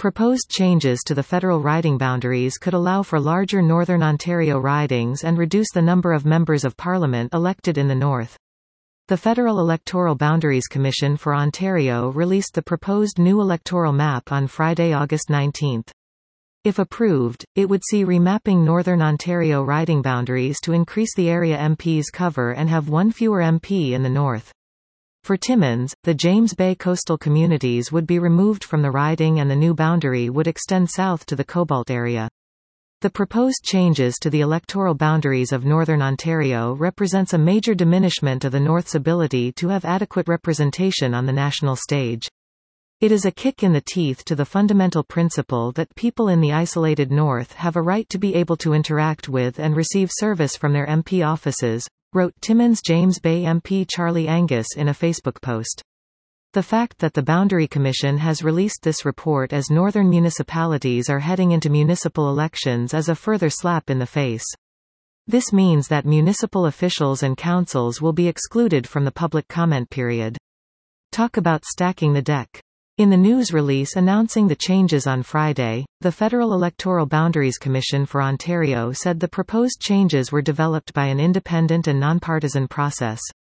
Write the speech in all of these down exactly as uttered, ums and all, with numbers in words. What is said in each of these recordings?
Proposed changes to the federal riding boundaries could allow for larger Northern Ontario ridings and reduce the number of members of Parliament elected in the north. The Federal Electoral Boundaries Commission for Ontario released the proposed new electoral map on Friday, August nineteenth. If approved, it would see remapping Northern Ontario riding boundaries to increase the area M Ps cover and have one fewer M P in the north. For Timmins, the James Bay coastal communities would be removed from the riding and the new boundary would extend south to the Cobalt area. The proposed changes to the electoral boundaries of Northern Ontario represents a major diminishment of the North's ability to have adequate representation on the national stage. It is a kick in the teeth to the fundamental principle that people in the isolated North have a right to be able to interact with and receive service from their M P offices, wrote Timmins James Bay M P Charlie Angus in a Facebook post. The fact that the Boundary Commission has released this report as northern municipalities are heading into municipal elections is a further slap in the face. This means that municipal officials and councils will be excluded from the public comment period. Talk about stacking the deck. In the news release announcing the changes on Friday, the Federal Electoral Boundaries Commission for Ontario said the proposed changes were developed by an independent and nonpartisan process.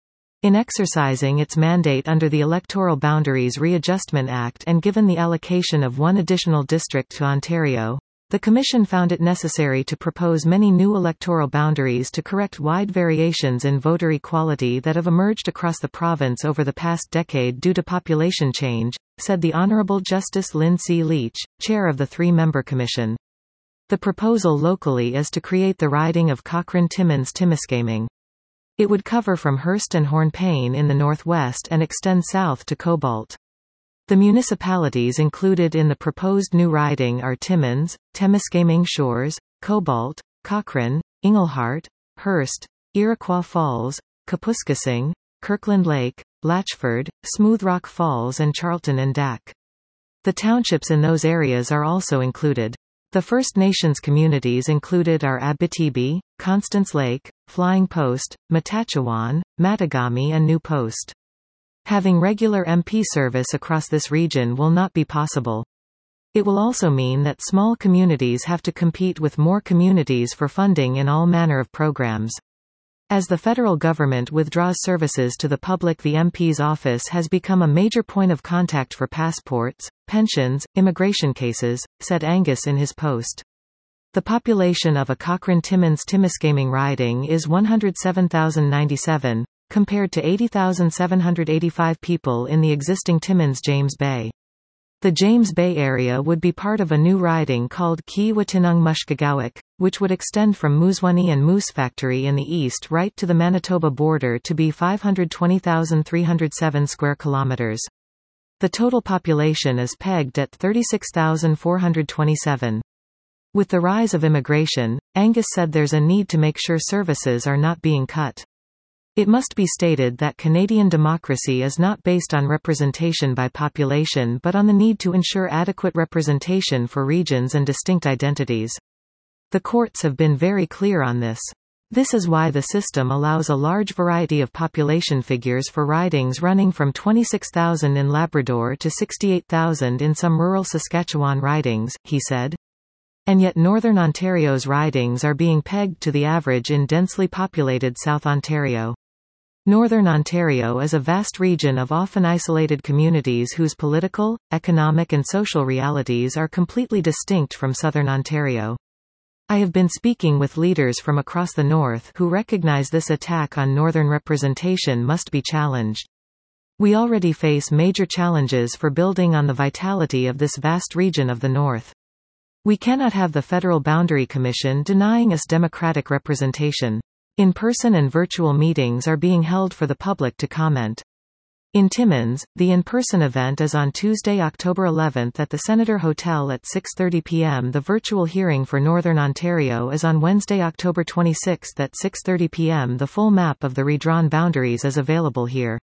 In exercising its mandate under the Electoral Boundaries Readjustment Act and given the allocation of one additional district to Ontario, the Commission found it necessary to propose many new electoral boundaries to correct wide variations in voter equality that have emerged across the province over the past decade due to population change, said the Honourable Justice Lynn C. Leach, chair of the three-member commission. The proposal locally is to create the riding of Cochrane-Timmins-Timiskaming. It would cover from Hearst and Hornepayne in the northwest and extend south to Cobalt. The municipalities included in the proposed new riding are Timmins, Temiskaming Shores, Cobalt, Cochrane, Englehart, Hearst, Iroquois Falls, Kapuskasing, Kirkland Lake, Latchford, Smooth Rock Falls and Charlton and Dac. The townships in those areas are also included. The First Nations communities included are Abitibi, Constance Lake, Flying Post, Matachewan, Matagami and New Post. Having regular M P service across this region will not be possible. It will also mean that small communities have to compete with more communities for funding in all manner of programs. As the federal government withdraws services to the public, the M P's office has become a major point of contact for passports, pensions, immigration cases, said Angus in his post. The population of a Cochrane-Timmins-Timiskaming riding is one hundred seven thousand ninety-seven, compared to eighty thousand seven hundred eighty-five people in the existing Timmins-James Bay. The James Bay area would be part of a new riding called Key-Watinung-Mushkegowuk, which would extend from Moosonee and Moose Factory in the east right to the Manitoba border to be five hundred twenty thousand three hundred seven square kilometers. The total population is pegged at thirty-six thousand four hundred twenty-seven. With the rise of immigration, Angus said there's a need to make sure services are not being cut. It must be stated that Canadian democracy is not based on representation by population but on the need to ensure adequate representation for regions and distinct identities. The courts have been very clear on this. This is why the system allows a large variety of population figures for ridings running from twenty-six thousand in Labrador to sixty-eight thousand in some rural Saskatchewan ridings, he said. And yet Northern Ontario's ridings are being pegged to the average in densely populated South Ontario. Northern Ontario is a vast region of often isolated communities whose political, economic and social realities are completely distinct from Southern Ontario. I have been speaking with leaders from across the North who recognize this attack on Northern representation must be challenged. We already face major challenges for building on the vitality of this vast region of the North. We cannot have the Federal Boundary Commission denying us democratic representation. In-person and virtual meetings are being held for the public to comment. In Timmins, the in-person event is on Tuesday, October eleventh at the Senator Hotel at six thirty p m The virtual hearing for Northern Ontario is on Wednesday, October twenty-sixth at six thirty p m The full map of the redrawn boundaries is available here.